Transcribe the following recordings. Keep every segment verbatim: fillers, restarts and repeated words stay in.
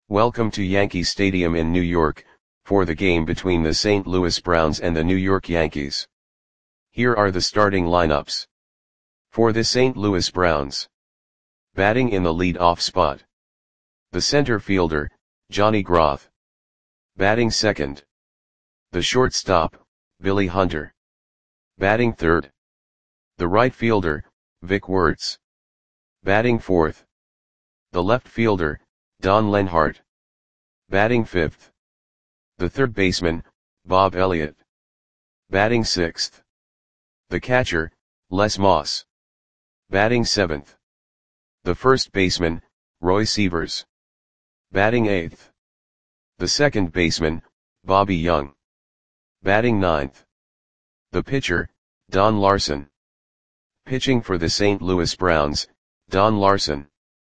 Welcome to Yankee Stadium in New York, for the game between the Saint Louis Browns and the New York Yankees. Here are the starting lineups. For the Saint Louis Browns. Batting in the lead-off spot. The center fielder, Johnny Groth. Batting second. The shortstop, Billy Hunter. Batting third. The right fielder, Vic Wertz. Batting fourth. The left fielder, Don Lenhart. Batting fifth. The third baseman, Bob Elliott. Batting sixth. The catcher, Les Moss. Batting seventh. The first baseman, Roy Sievers. Batting eighth. The second baseman, Bobby Young. Batting ninth. The pitcher, Don Larson. Pitching for the Saint Louis Browns, Don Larson.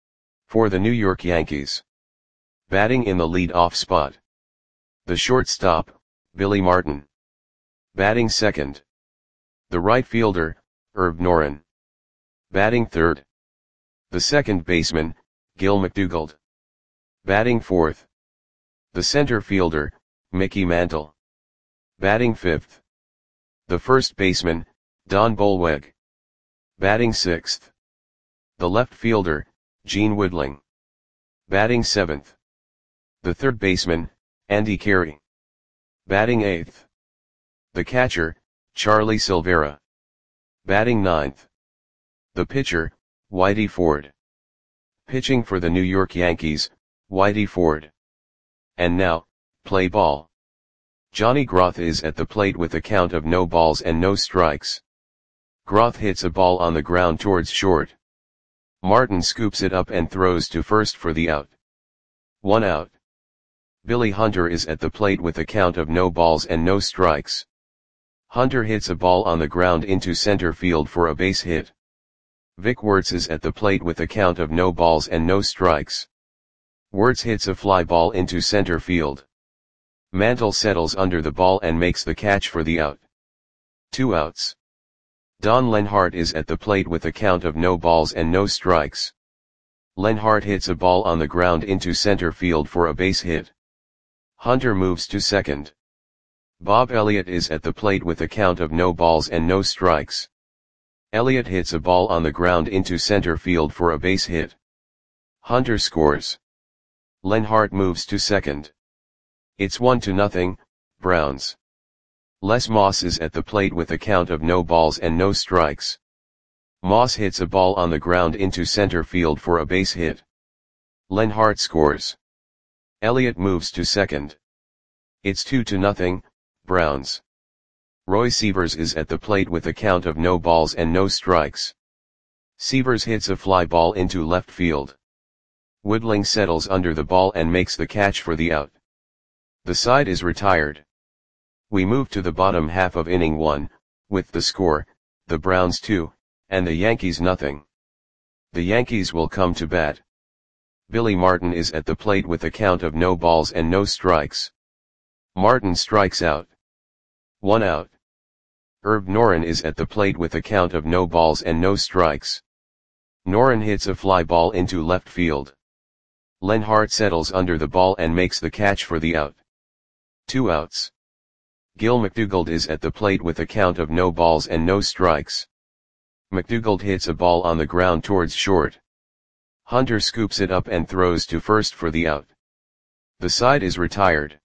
For the New York Yankees. Batting in the lead-off spot. The shortstop, Billy Martin. Batting second. The right fielder, Herb Noren. Batting third. The second baseman, Gil McDougald. Batting fourth. The center fielder, Mickey Mantle. Batting fifth. The first baseman, Don Bolweg. Batting sixth. The left fielder, Gene Woodling. Batting seventh. The third baseman, Andy Carey. Batting eighth. The catcher, Charlie Silvera. Batting ninth. The pitcher, Whitey Ford. Pitching for the New York Yankees, Whitey Ford. And now, play ball. Johnny Groth is at the plate with a count of no balls and no strikes. Groth hits a ball on the ground towards short. Martin scoops it up and throws to first for the out. One out. Billy Hunter is at the plate with a count of no balls and no strikes. Hunter hits a ball on the ground into center field for a base hit. Vic Wertz is at the plate with a count of no balls and no strikes. Wertz hits a fly ball into center field. Mantle settles under the ball and makes the catch for the out. Two outs. Don Lenhart is at the plate with a count of no balls and no strikes. Lenhart hits a ball on the ground into center field for a base hit. Hunter moves to second. Bob Elliott is at the plate with a count of no balls and no strikes. Elliott hits a ball on the ground into center field for a base hit. Hunter scores. Lenhart moves to second. It's one to nothing, Browns. Les Moss is at the plate with a count of no balls and no strikes. Moss hits a ball on the ground into center field for a base hit. Lenhart scores. Elliott moves to second. It's two to nothing, Browns. Roy Sievers is at the plate with a count of no balls and no strikes. Sievers hits a fly ball into left field. Woodling settles under the ball and makes the catch for the out. The side is retired. We move to the bottom half of inning one, with the score, the Browns two, and the Yankees nothing. The Yankees will come to bat. Billy Martin is at the plate with a count of no balls and no strikes. Martin strikes out. One out. Herb Noren is at the plate with a count of no balls and no strikes. Noren hits a fly ball into left field. Lenhart settles under the ball and makes the catch for the out. Two outs. Gil McDougald is at the plate with a count of no balls and no strikes. McDougald hits a ball on the ground towards short. Hunter scoops it up and throws to first for the out. The side is retired.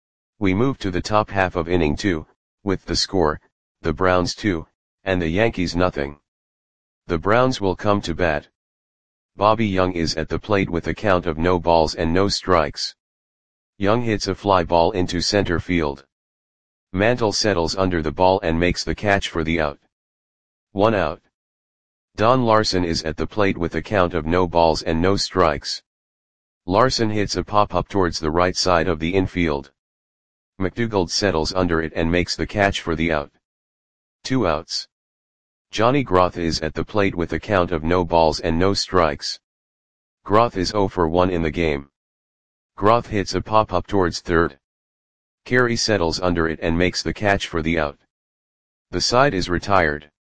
We move to the top half of inning two, with the score, the Browns two, and the Yankees nothing. The Browns will come to bat. Bobby Young is at the plate with a count of no balls and no strikes. Young hits a fly ball into center field. Mantle settles under the ball and makes the catch for the out. One out. Don Larson is at the plate with a count of no balls and no strikes. Larson hits a pop-up towards the right side of the infield. McDougald settles under it and makes the catch for the out. Two outs. Johnny Groth is at the plate with a count of no balls and no strikes. Groth is zero for one in the game. Groth hits a pop-up towards third. Carey settles under it and makes the catch for the out. The side is retired.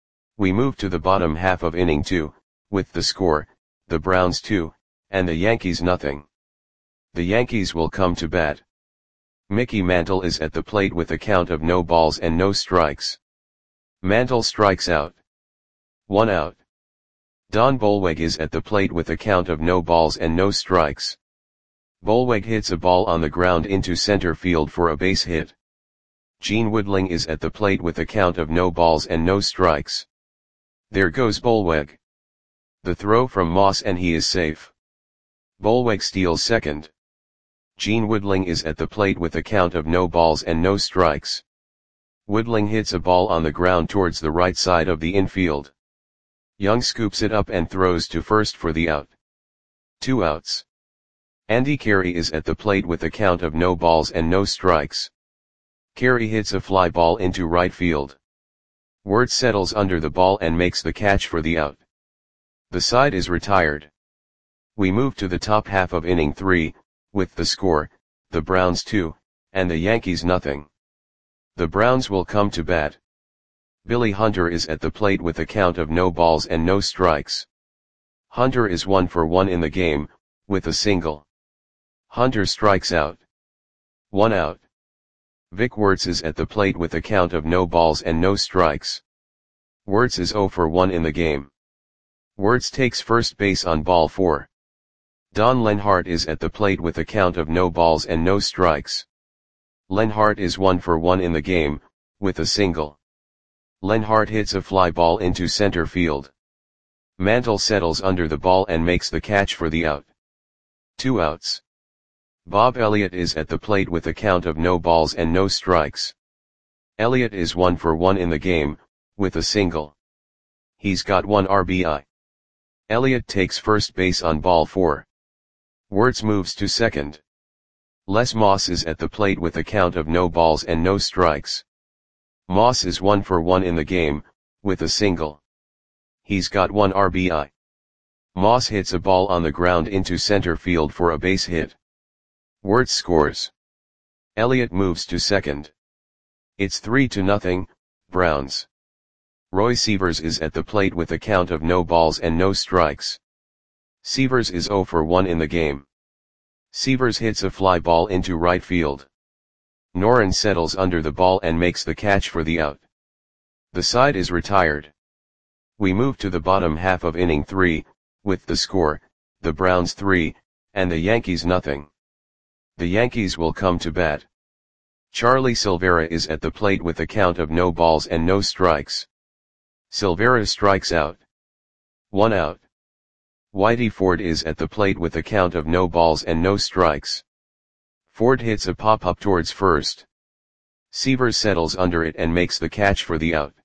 We move to the bottom half of inning two, with the score, the Browns two, and the Yankees nothing. The Yankees will come to bat. Mickey Mantle is at the plate with a count of no balls and no strikes. Mantle strikes out. One out. Don Bolweg is at the plate with a count of no balls and no strikes. Bolweg hits a ball on the ground into center field for a base hit. Gene Woodling is at the plate with a count of no balls and no strikes. There goes Bolweg. The throw from Moss and he is safe. Bolweg steals second. Gene Woodling is at the plate with a count of no balls and no strikes. Woodling hits a ball on the ground towards the right side of the infield. Young scoops it up and throws to first for the out. Two outs. Andy Carey is at the plate with a count of no balls and no strikes. Carey hits a fly ball into right field. Wirtz settles under the ball and makes the catch for the out. The side is retired. We move to the top half of inning three, with the score, the Browns two, and the Yankees nothing. The Browns will come to bat. Billy Hunter is at the plate with a count of no balls and no strikes. Hunter is one for one in the game, with a single. Hunter strikes out. One out. Vic Wirtz is at the plate with a count of no balls and no strikes. Wirtz is zero for one in the game. Wirtz takes first base on ball four. Don Lenhart is at the plate with a count of no balls and no strikes. Lenhart is one for one in the game, with a single. Lenhart hits a fly ball into center field. Mantle settles under the ball and makes the catch for the out. Two outs. Bob Elliott is at the plate with a count of no balls and no strikes. Elliott is one for one in the game, with a single. He's got one R B I. Elliott takes first base on ball four. Wirtz moves to second. Les Moss is at the plate with a count of no balls and no strikes. Moss is one for one in the game, with a single. He's got one R B I. Moss hits a ball on the ground into center field for a base hit. Wirtz scores. Elliott moves to second. It's three to nothing, Browns. Roy Sievers is at the plate with a count of no balls and no strikes. Sievers is zero for one in the game. Sievers hits a fly ball into right field. Noren settles under the ball and makes the catch for the out. The side is retired. We move to the bottom half of inning three, with the score, the Browns three, and the Yankees nothing. The Yankees will come to bat. Charlie Silvera is at the plate with a count of no balls and no strikes. Silvera strikes out. One out. Whitey Ford is at the plate with a count of no balls and no strikes. Ford hits a pop-up towards first. Sievers settles under it and makes the catch for the out.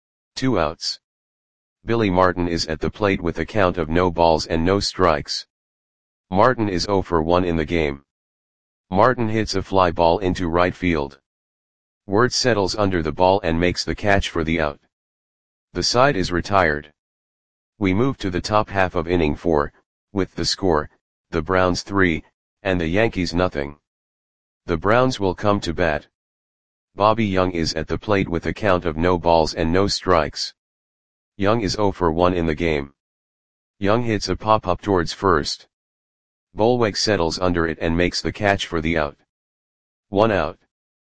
Two outs. Billy Martin is at the plate with a count of no balls and no strikes. Martin is zero for one in the game. Martin hits a fly ball into right field. Wirtz settles under the ball and makes the catch for the out. The side is retired. We move to the top half of inning four, with the score, the Browns three, and the Yankees nothing. The Browns will come to bat. Bobby Young is at the plate with a count of no balls and no strikes. Young is zero for one in the game. Young hits a pop-up towards first. Bolweg settles under it and makes the catch for the out. One out.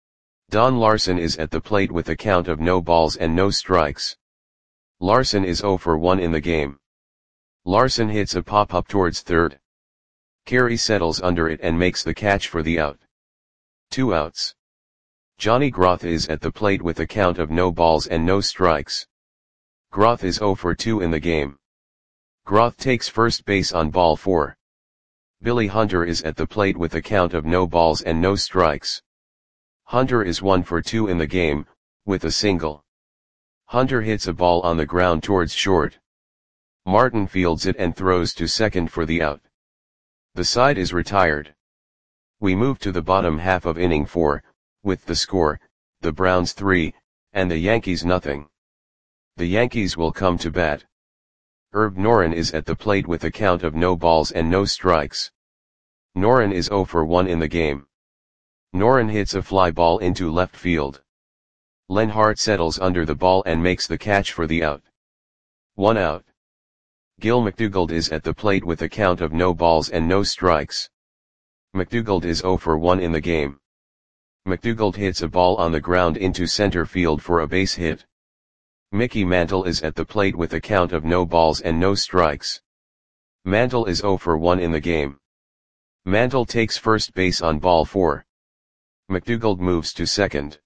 Don Larson is at the plate with a count of no balls and no strikes. Larson is zero for one in the game. Larson hits a pop-up towards third. Carey settles under it and makes the catch for the out. Two outs. Johnny Groth is at the plate with a count of no balls and no strikes. Groth is zero for two in the game. Groth takes first base on ball four. Billy Hunter is at the plate with a count of no balls and no strikes. Hunter is one for two in the game, with a single. Hunter hits a ball on the ground towards short. Martin fields it and throws to second for the out. The side is retired. We move to the bottom half of inning four, with the score, the Browns three, and the Yankees nothing. The Yankees will come to bat. Herb Noren is at the plate with a count of no balls and no strikes. Noren is zero for one in the game. Noren hits a fly ball into left field. Lenhart settles under the ball and makes the catch for the out. One out. Gil McDougald is at the plate with a count of no balls and no strikes. McDougald is zero for one in the game. McDougald hits a ball on the ground into center field for a base hit. Mickey Mantle is at the plate with a count of no balls and no strikes. Mantle is zero for one in the game. Mantle takes first base on ball four. McDougald moves to second.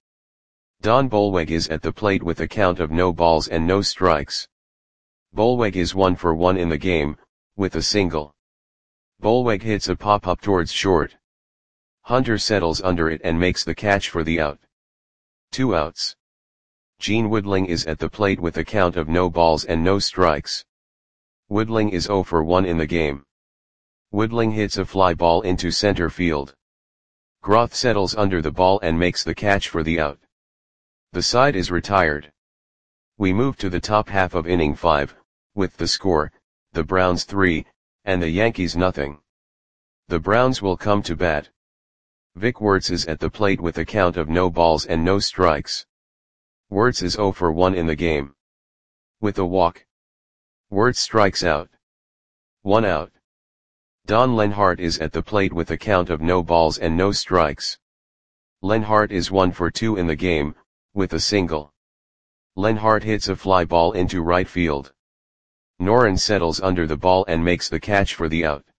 Don Bolweg is at the plate with a count of no balls and no strikes. Bolweg is one for one in the game, with a single. Bolweg hits a pop-up towards short. Hunter settles under it and makes the catch for the out. Two outs. Gene Woodling is at the plate with a count of no balls and no strikes. Woodling is zero for one in the game. Woodling hits a fly ball into center field. Groth settles under the ball and makes the catch for the out. The side is retired. We move to the top half of inning five, with the score, the Browns three, and the Yankees nothing. The Browns will come to bat. Vic Wertz is at the plate with a count of no balls and no strikes. Wertz is zero for one in the game. With a walk. Wertz strikes out. One out. Don Lenhart is at the plate with a count of no balls and no strikes. Lenhart is one for two in the game, with a single. Lenhart hits a fly ball into right field. Noren settles under the ball and makes the catch for the out.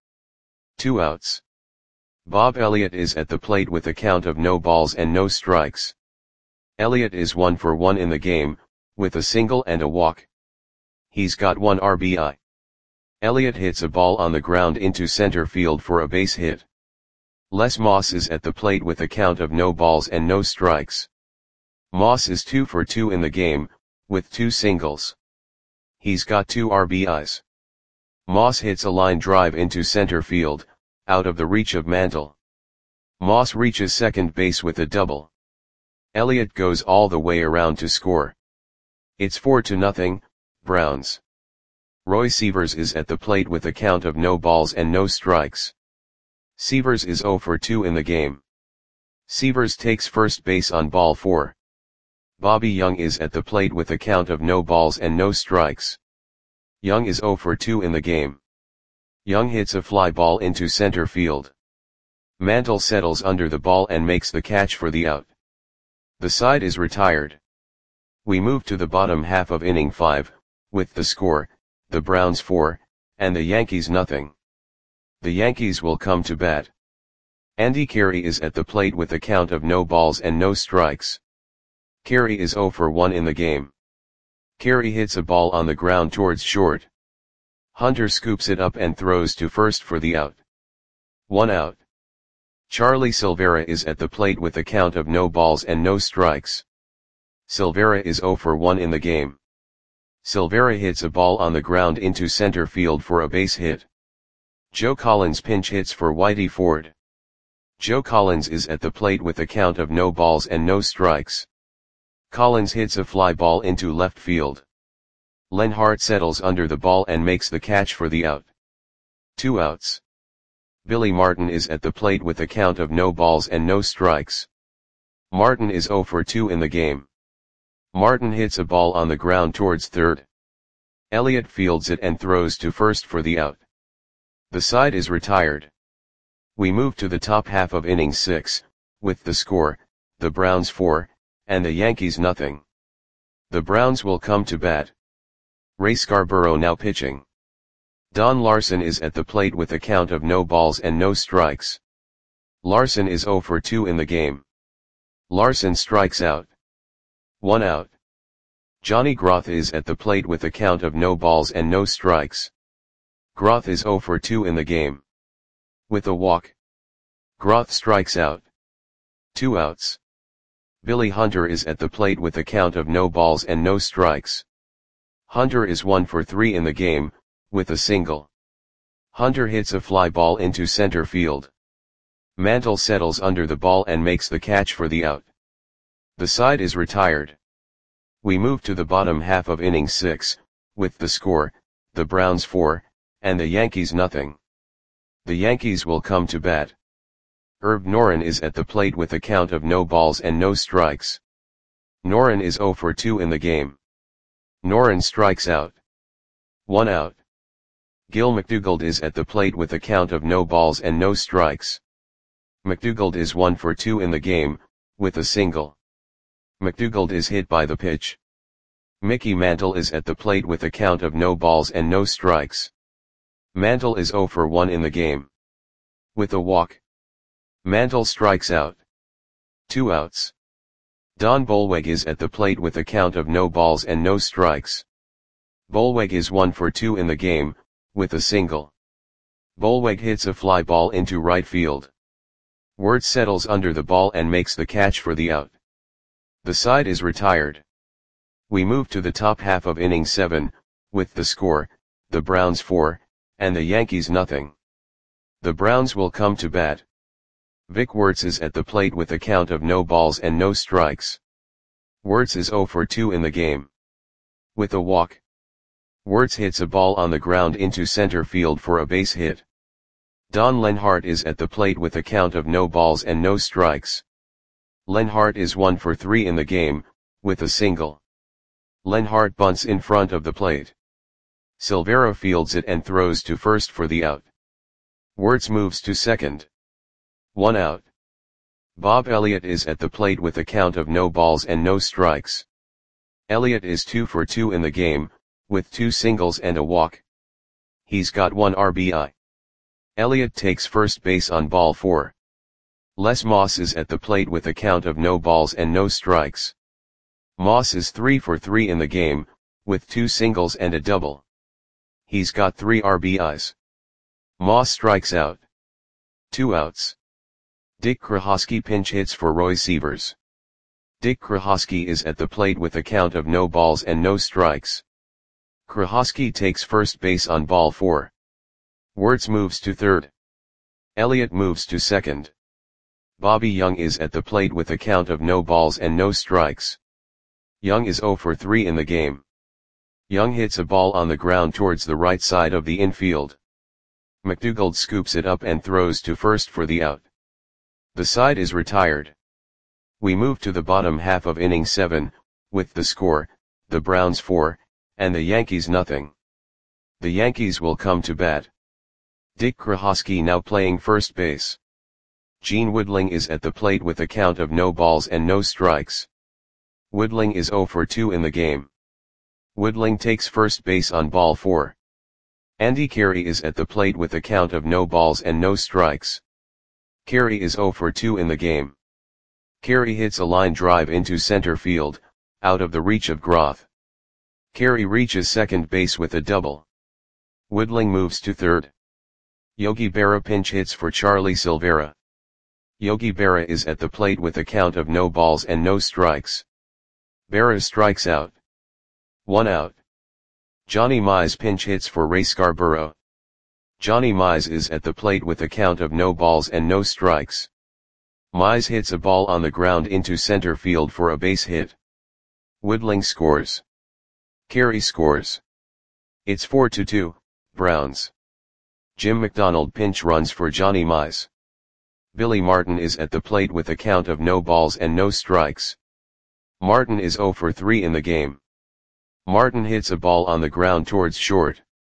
Two outs. Bob Elliott is at the plate with a count of no balls and no strikes. Elliott is one for one in the game, with a single and a walk. He's got one R B I. Elliott hits a ball on the ground into center field for a base hit. Les Moss is at the plate with a count of no balls and no strikes. Moss is two for two in the game, with two singles. He's got two R B Is. Moss hits a line drive into center field, out of the reach of Mantle. Moss reaches second base with a double. Elliott goes all the way around to score. It's four to nothing, Browns. Roy Sievers is at the plate with a count of no balls and no strikes. Sievers is zero for two in the game. Sievers takes first base on ball four. Bobby Young is at the plate with a count of no balls and no strikes. Young is zero for two in the game. Young hits a fly ball into center field. Mantle settles under the ball and makes the catch for the out. The side is retired. We move to the bottom half of inning five, with the score, the Browns four, and the Yankees nothing. The Yankees will come to bat. Andy Carey is at the plate with a count of no balls and no strikes. Carey is zero for one in the game. Carey hits a ball on the ground towards short. Hunter scoops it up and throws to first for the out. One out. Charlie Silvera is at the plate with a count of no balls and no strikes. Silvera is zero for one in the game. Silvera hits a ball on the ground into center field for a base hit. Joe Collins pinch hits for Whitey Ford. Joe Collins is at the plate with a count of no balls and no strikes. Collins hits a fly ball into left field. Lenhart settles under the ball and makes the catch for the out. Two outs. Billy Martin is at the plate with a count of no balls and no strikes. Martin is zero for two in the game. Martin hits a ball on the ground towards third. Elliott fields it and throws to first for the out. The side is retired. We move to the top half of inning six, with the score, the Browns four, and the Yankees nothing. The Browns will come to bat. Ray Scarborough now pitching. Don Larson is at the plate with a count of no balls and no strikes. Larson is zero for two in the game. Larson strikes out. One out. Johnny Groth is at the plate with a count of no balls and no strikes. Groth is zero for two in the game. With a walk. Groth strikes out. Two outs. Billy Hunter is at the plate with a count of no balls and no strikes. Hunter is one for three in the game, with a single. Hunter hits a fly ball into center field. Mantle settles under the ball and makes the catch for the out. The side is retired. We move to the bottom half of inning six, with the score, the Browns four, and the Yankees nothing. The Yankees will come to bat. Herb Noren is at the plate with a count of no balls and no strikes. Noren is zero for two in the game. Noren strikes out. One out. Gil McDougald is at the plate with a count of no balls and no strikes. McDougald is one for two in the game, with a single. McDougald is hit by the pitch. Mickey Mantle is at the plate with a count of no balls and no strikes. Mantle is zero for one in the game. With a walk. Mantle strikes out. Two outs. Don Bolweg is at the plate with a count of no balls and no strikes. Bolweg is one for two in the game, with a single. Bolweg hits a fly ball into right field. Wirtz settles under the ball and makes the catch for the out. The side is retired. We move to the top half of inning seven, with the score, the Browns four, and the Yankees nothing. The Browns will come to bat. Vic Wirtz is at the plate with a count of no balls and no strikes. Wirtz is zero for two in the game. With a walk. Wirtz hits a ball on the ground into center field for a base hit. Don Lenhart is at the plate with a count of no balls and no strikes. Lenhart is one for three in the game, with a single. Lenhart bunts in front of the plate. Silvera fields it and throws to first for the out. Wirtz moves to second. One out. Bob Elliott is at the plate with a count of no balls and no strikes. Elliott is two for two in the game, with two singles and a walk. He's got one R B I. Elliott takes first base on ball four. Les Moss is at the plate with a count of no balls and no strikes. Moss is three for three in the game, with two singles and a double. He's got three R B Is. Moss strikes out. Two outs. Dick Krahosky pinch hits for Roy Sievers. Dick Krahosky is at the plate with a count of no balls and no strikes. Krahosky takes first base on ball four. Wirtz moves to third. Elliott moves to second. Bobby Young is at the plate with a count of no balls and no strikes. Young is zero for three in the game. Young hits a ball on the ground towards the right side of the infield. McDougald scoops it up and throws to first for the out. The side is retired. We move to the bottom half of inning seven, with the score, the Browns four, and the Yankees nothing. The Yankees will come to bat. Dick Krahosky now playing first base. Gene Woodling is at the plate with a count of no balls and no strikes. Woodling is zero for two in the game. Woodling takes first base on ball four. Andy Carey is at the plate with a count of no balls and no strikes. Carey is zero for two in the game. Carey hits a line drive into center field, out of the reach of Groth. Carey reaches second base with a double. Woodling moves to third. Yogi Berra pinch hits for Charlie Silvera. Yogi Berra is at the plate with a count of no balls and no strikes. Berra strikes out. One out. Johnny Mize pinch hits for Ray Scarborough. Johnny Mize is at the plate with a count of no balls and no strikes. Mize hits a ball on the ground into center field for a base hit. Woodling scores. Carey scores. It's four to two, Browns. Jim McDonald pinch runs for Johnny Mize. Billy Martin is at the plate with a count of no balls and no strikes. Martin is zero for three in the game. Martin hits a ball on the ground towards short.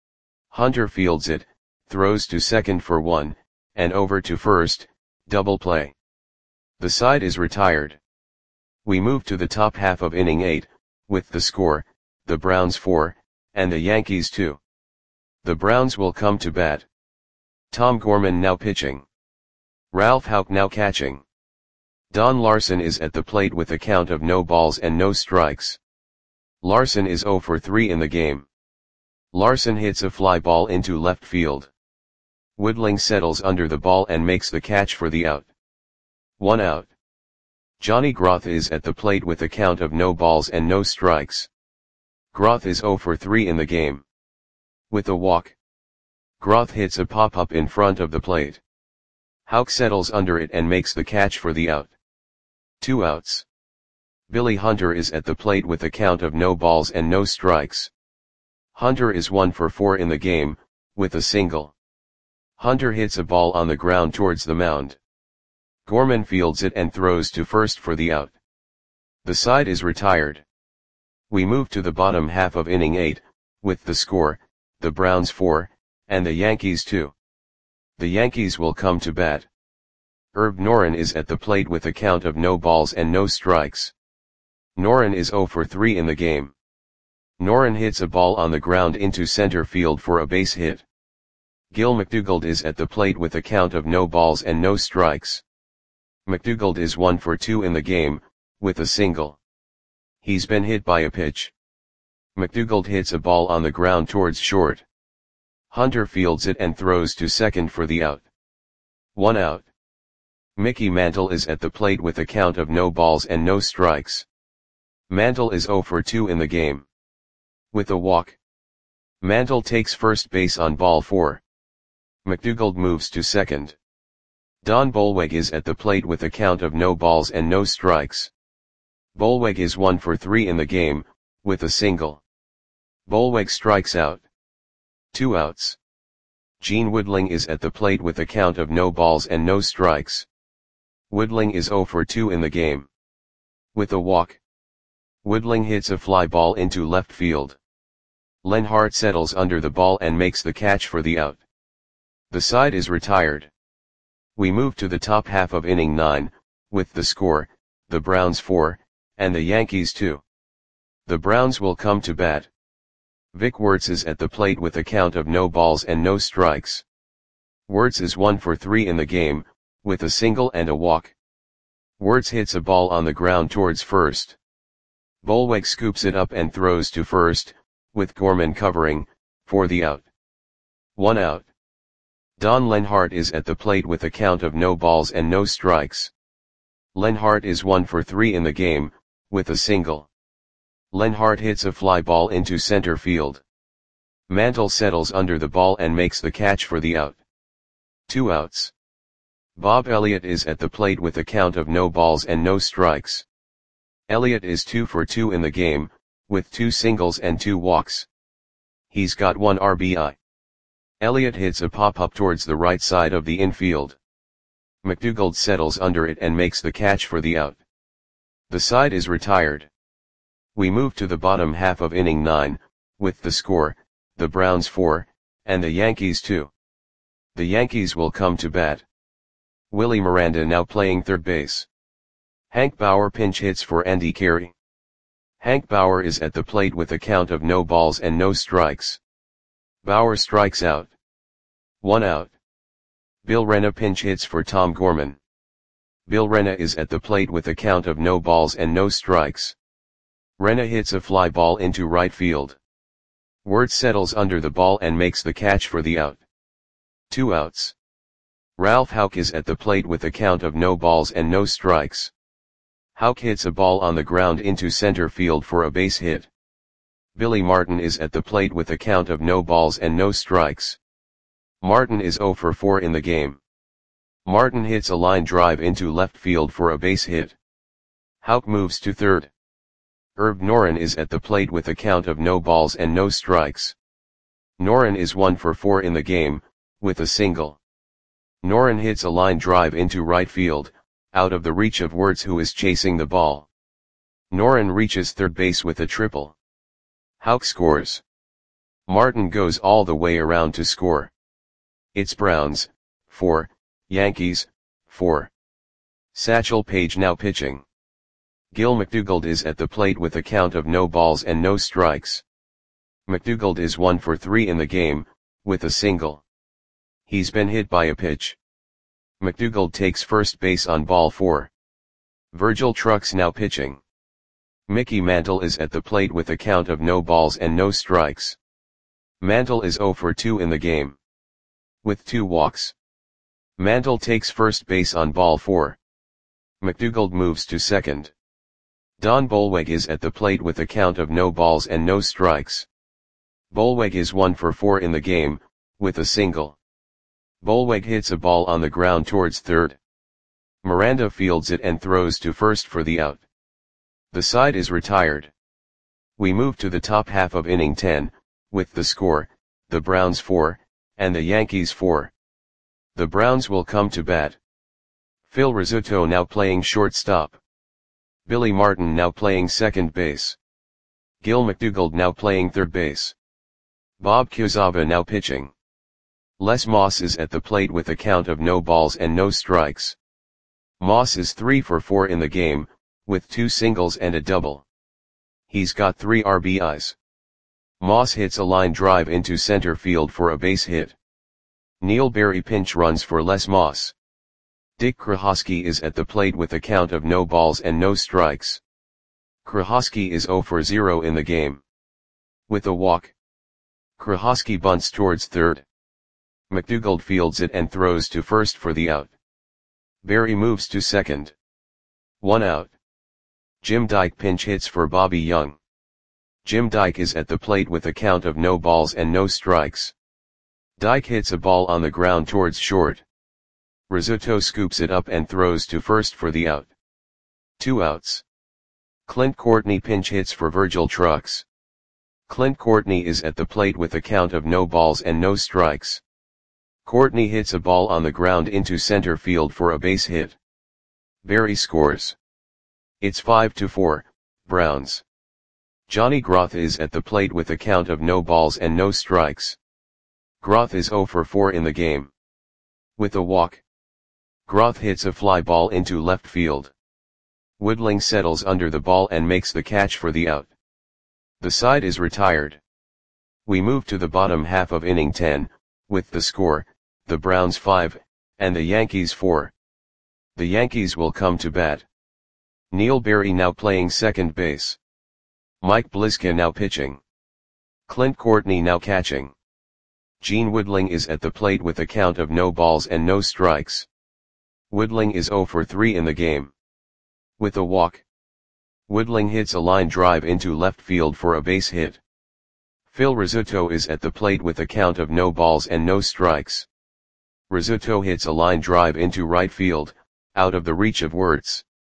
Hunter fields it, throws to second for one, and over to first, double play. The side is retired. We move to the top half of inning eight, with the score, the Browns four, and the Yankees two. The Browns will come to bat. Tom Gorman now pitching. Ralph Houck now catching. Don Larson is at the plate with a count of no balls and no strikes. Larson is zero for three in the game. Larson hits a fly ball into left field. Woodling settles under the ball and makes the catch for the out. One out. Johnny Groth is at the plate with a count of no balls and no strikes. Groth is zero for three in the game. With a walk. Groth hits a pop-up in front of the plate. Houck settles under it and makes the catch for the out. Two outs. Billy Hunter is at the plate with a count of no balls and no strikes. Hunter is one for four in the game, with a single. Hunter hits a ball on the ground towards the mound. Gorman fields it and throws to first for the out. The side is retired. We move to the bottom half of inning eight, with the score, the Browns four, and the Yankees two. The Yankees will come to bat. Herb Noren is at the plate with a count of no balls and no strikes. Noren is zero for three in the game. Noren hits a ball on the ground into center field for a base hit. Gil McDougald is at the plate with a count of no balls and no strikes. McDougald is one for two in the game, with a single. He's been hit by a pitch. McDougald hits a ball on the ground towards short. Hunter fields it and throws to second for the out. One out. Mickey Mantle is at the plate with a count of no balls and no strikes. Mantle is zero for two in the game. With a walk. Mantle takes first base on ball four. McDougald moves to second. Don Bolweg is at the plate with a count of no balls and no strikes. Bolweg is one for three in the game, with a single. Bolweg strikes out. Two outs. Gene Woodling is at the plate with a count of no balls and no strikes. Woodling is zero for two in the game. With a walk. Woodling hits a fly ball into left field. Lenhart settles under the ball and makes the catch for the out. The side is retired. We move to the top half of inning nine, with the score, the Browns four, and the Yankees two. The Browns will come to bat. Vic Wertz is at the plate with a count of no balls and no strikes. Wertz is one for three in the game, with a single and a walk. Wertz hits a ball on the ground towards first. Bolweg scoops it up and throws to first, with Gorman covering, for the out. One out. Don Lenhart is at the plate with a count of no balls and no strikes. Lenhart is one for three in the game, with a single. Lenhart hits a fly ball into center field. Mantle settles under the ball and makes the catch for the out. Two outs. Bob Elliott is at the plate with a count of no balls and no strikes. Elliott is two for two in the game, with two singles and two walks. He's got one R B I. Elliott hits a pop-up towards the right side of the infield. McDougald settles under it and makes the catch for the out. The side is retired. We move to the bottom half of inning nine, with the score, the Browns four, and the Yankees two. The Yankees will come to bat. Willie Miranda now playing third base. Hank Bauer pinch hits for Andy Carey. Hank Bauer is at the plate with a count of no balls and no strikes. Bauer strikes out. One out. Bill Renna pinch hits for Tom Gorman. Bill Renna is at the plate with a count of no balls and no strikes. Renna hits a fly ball into right field. Wertz settles under the ball and makes the catch for the out. Two outs. Ralph Houck is at the plate with a count of no balls and no strikes. Houck hits a ball on the ground into center field for a base hit. Billy Martin is at the plate with a count of no balls and no strikes. Martin is zero for four in the game. Martin hits a line drive into left field for a base hit. Houck moves to third. Herb Noren is at the plate with a count of no balls and no strikes. Noren is one for four in the game, with a single. Noren hits a line drive into right field, out of the reach of Wertz, who is chasing the ball. Noren reaches third base with a triple. Houck scores. Martin goes all the way around to score. It's Browns, four, Yankees, four. Satchel Paige now pitching. Gil McDougald is at the plate with a count of no balls and no strikes. McDougald is one for three in the game, with a single. He's been hit by a pitch. McDougald takes first base on ball four. Virgil Trucks now pitching. Mickey Mantle is at the plate with a count of no balls and no strikes. Mantle is zero for two in the game. With two walks. Mantle takes first base on ball four. McDougald moves to second. Don Bolweg is at the plate with a count of no balls and no strikes. Bolweg is one for four in the game, with a single. Bolweg hits a ball on the ground towards third. Miranda fields it and throws to first for the out. The side is retired. We move to the top half of inning ten, with the score, the Browns four, and the Yankees four. The Browns will come to bat. Phil Rizzuto now playing shortstop. Billy Martin now playing second base. Gil McDougald now playing third base. Bob Kuzava now pitching. Les Moss is at the plate with a count of no balls and no strikes. Moss is three for four in the game, with two singles and a double. He's got three R B Is. Moss hits a line drive into center field for a base hit. Neil Berry pinch runs for Les Moss. Dick Krahosky is at the plate with a count of no balls and no strikes. Krahosky is zero for zero in the game. With a walk, Krahosky bunts towards third. McDougald fields it and throws to first for the out. Berry moves to second. One out. Jim Dyke pinch hits for Bobby Young. Jim Dyke is at the plate with a count of no balls and no strikes. Dyke hits a ball on the ground towards short. Rizzuto scoops it up and throws to first for the out. Two outs. Clint Courtney pinch hits for Virgil Trucks. Clint Courtney is at the plate with a count of no balls and no strikes. Courtney hits a ball on the ground into center field for a base hit. Berry scores. It's five to four, Browns. Johnny Groth is at the plate with a count of no balls and no strikes. Groth is zero for four in the game. With a walk, Groth hits a fly ball into left field. Woodling settles under the ball and makes the catch for the out. The side is retired. We move to the bottom half of inning ten, with the score, the Browns five, and the Yankees four. The Yankees will come to bat. Neil Berry now playing second base. Mike Bliska now pitching. Clint Courtney now catching. Gene Woodling is at the plate with a count of no balls and no strikes. Woodling is zero for three in the game. With a walk, Woodling hits a line drive into left field for a base hit. Phil Rizzuto is at the plate with a count of no balls and no strikes. Rizzuto hits a line drive into right field, out of the reach of Wirtz.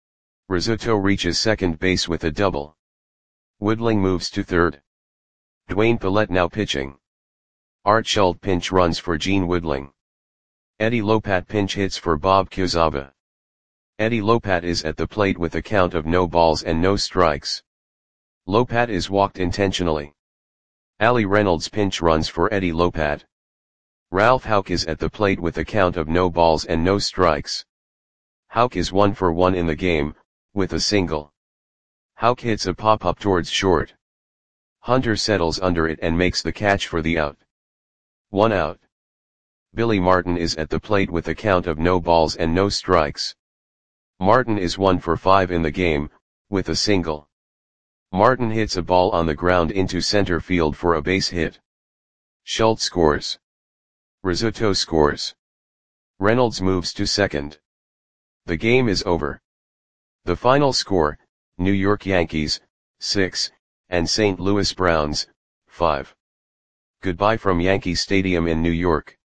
Rizzuto reaches second base with a double. Woodling moves to third. Dwayne Pallette now pitching. Art Schultz pinch runs for Gene Woodling. Eddie Lopat pinch hits for Bob Quezada. Eddie Lopat is at the plate with a count of no balls and no strikes. Lopat is walked intentionally. Ali Reynolds pinch runs for Eddie Lopat. Ralph Houck is at the plate with a count of no balls and no strikes. Houck is one for one in the game, with a single. Houck hits a pop-up towards short. Hunter settles under it and makes the catch for the out. One out. Billy Martin is at the plate with a count of no balls and no strikes. Martin is one for five in the game, with a single. Martin hits a ball on the ground into center field for a base hit. Schultz scores. Rizzuto scores. Reynolds moves to second. The game is over. The final score, New York Yankees, six, and Saint Louis Browns, five. Goodbye from Yankee Stadium in New York.